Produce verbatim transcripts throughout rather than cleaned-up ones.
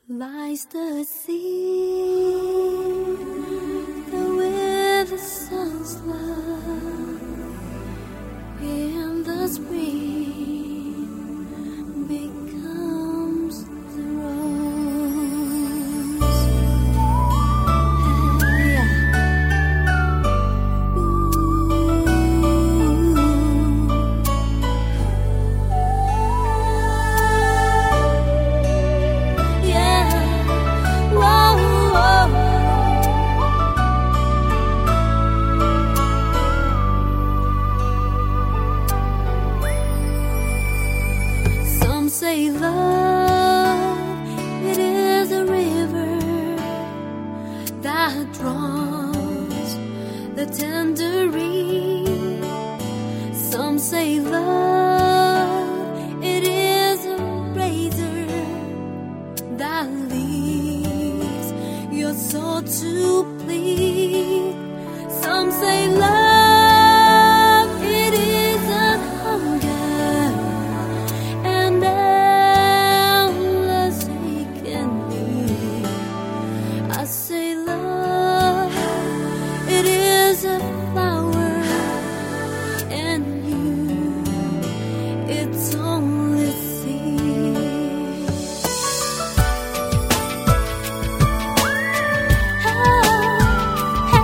lies the sea, the where the sun's love in the spring becomes the rose. Yeah. Yeah. Whoa, whoa. Some say love, it is a river that draws the tangerine. Some say love, it is a razor that leaves your soul to bleed. Some say love, it is a hunger and endless aching need. I say love, it is a flower, and you, it's only seed. Oh, oh.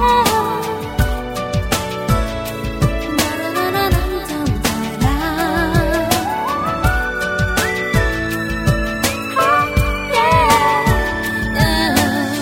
Da-da-da-da-dum-dum-da-da. Oh, yeah, yeah.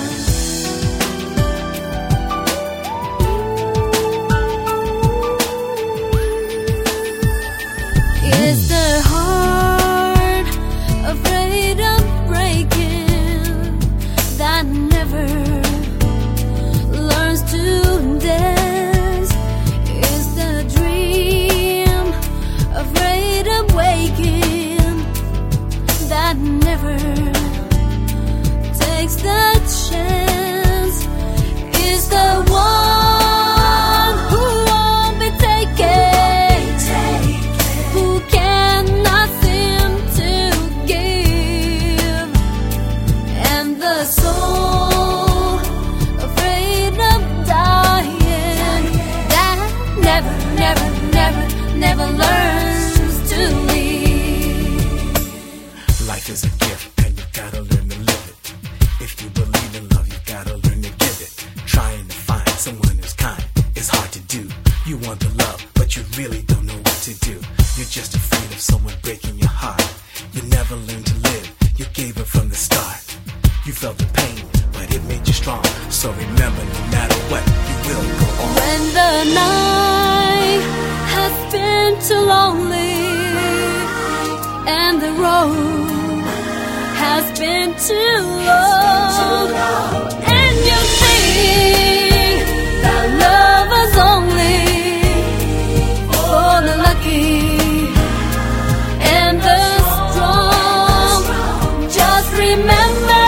Is the heart afraid of breaking that never learns to dance? Is the dream afraid of waking that never takes the chance? Is the one who won't be taken, who cannot seem to give, and the soul afraid of dying that never, never, never, never learns to leave. Life is a gift and you gotta learn to live it. If you believe in love, you gotta learn to give it. Trying to find someone who's kind is hard to do. You want the love, but you really don't know what to do. You're just afraid of someone breaking your heart. You never learned to live, you gave it from the start. You felt the pain, but it made you strong. So remember, no matter what, you will go on. When the night has been too lonely and the road has been too long, and you think that love is only for the lucky and the strong, just remember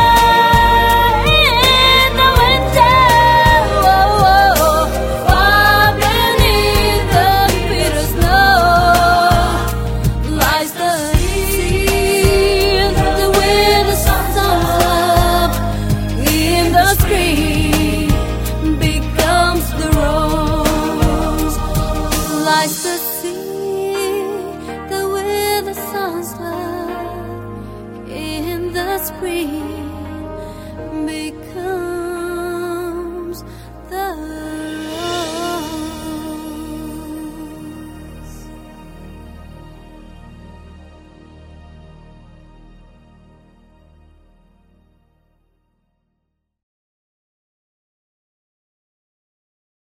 in the winter, oh, oh, far beneath the bitter snow lies the sea, the way the sun's up in the spring becomes the rose. Lies the sea, the way the sun's love in the spring